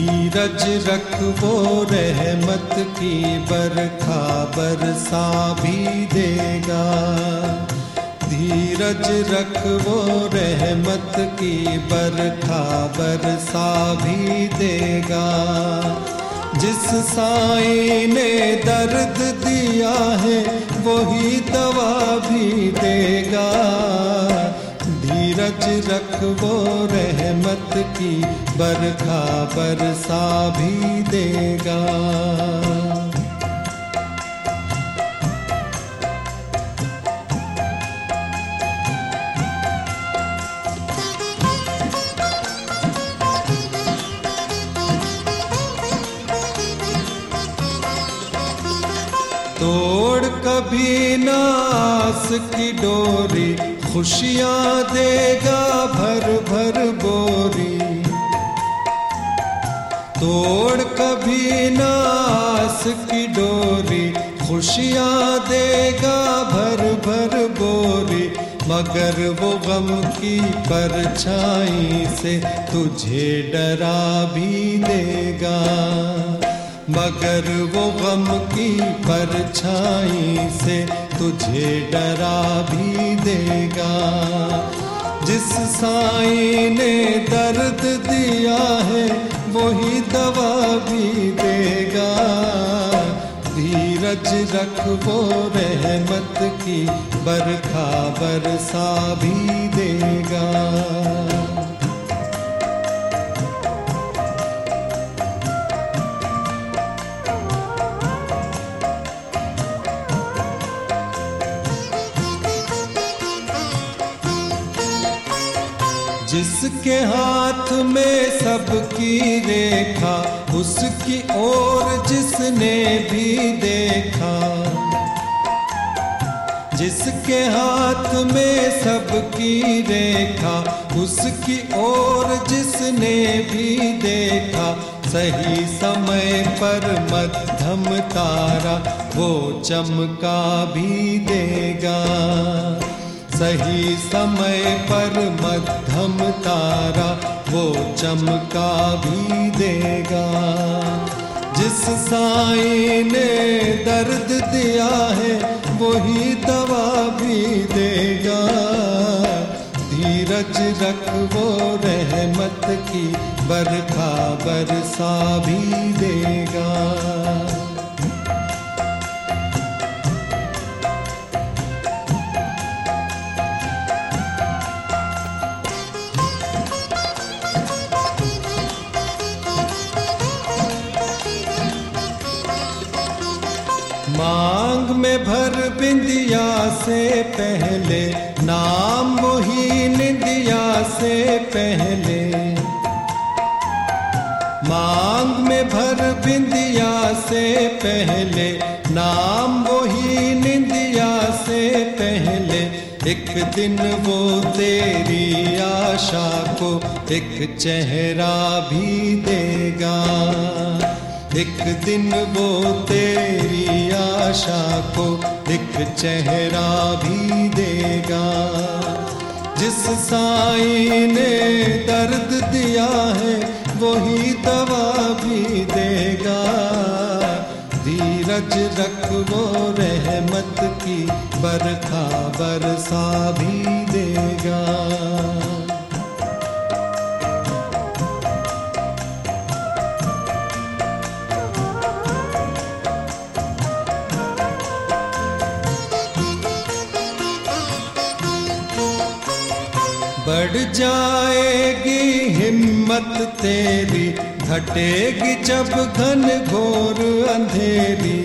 धीरज रख वो रहमत की बरखा बरसा भी देगा। धीरज रख वो रहमत की बरखा बरसा भी देगा। जिस साईं ने दर्द दिया है वही दवा भी देगा। धीरज रख वो रहमत की बरखा बरसा भी देगा। तोड़ कभी ना आस की डोरी, खुशियाँ देगा भर भर बोरी। तोड़ कभी ना आस की डोरी, खुशियाँ देगा भर भर बोरी। मगर वो गम की परछाई से तुझे डरा भी देगा। मगर वो गम की परछाई से तुझे डरा भी देगा। जिस साईं ने दर्द दिया है वही दवा भी देगा। धीरज रख वो रहमत की बरखा बरसा भी देगा। जिसके हाथ में सबकी रेखा, उसकी ओर जिसने भी देखा। जिसके हाथ में सबकी रेखा, उसकी ओर जिसने भी देखा। सही समय पर मध्यम तारा वो चमका भी देगा। सही समय पर मध्यम तारा वो चमका भी देगा। जिस साईं ने दर्द दिया है वही दवा भी देगा। धीरज रख वो रहमत की बरखा बरसा भी देगा। मांग में भर बिंदिया से पहले, नाम वही निंदिया से पहले। मांग में भर बिंदिया से पहले, नाम वही निंदिया से पहले। एक दिन वो तेरी आशा को एक चेहरा भी देगा। एक दिन वो तेरी आशा को एक चेहरा भी देगा। जिस साईं ने दर्द दिया है वही दवा भी देगा। धीरज रख वो रहमत की बरखा बरसा भी देगा। बढ़ जाएगी हिम्मत तेरी, घटेगी जब घन घोर अंधेरी।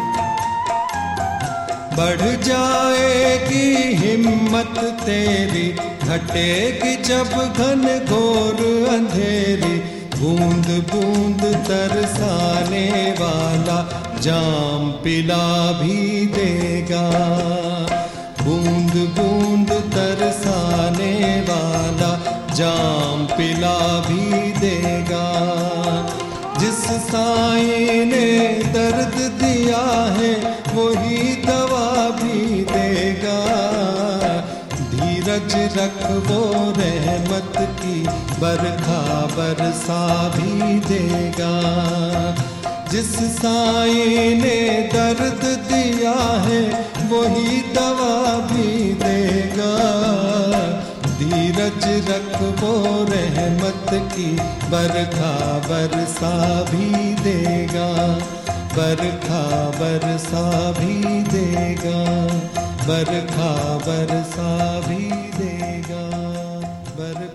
बढ़ जाएगी हिम्मत तेरी, घटेगी जब घन घोर अंधेरी। बूंद बूंद तरसाने वाला जाम पिला भी देगा। बूंद बूंद तरसाने वाला जाम पिला भी देगा। जिस साईं ने दर्द दिया है वही दवा भी देगा। धीरज रख वो रहमत की बरखा बरसा भी देगा। जिस साईं ने दर्द दिया है वही दवा भी देगा। धीरज रख वो रहमत की बरखा बरसा भी देगा। बरखा बरसा भी देगा। बरखा बरसा भी देगा।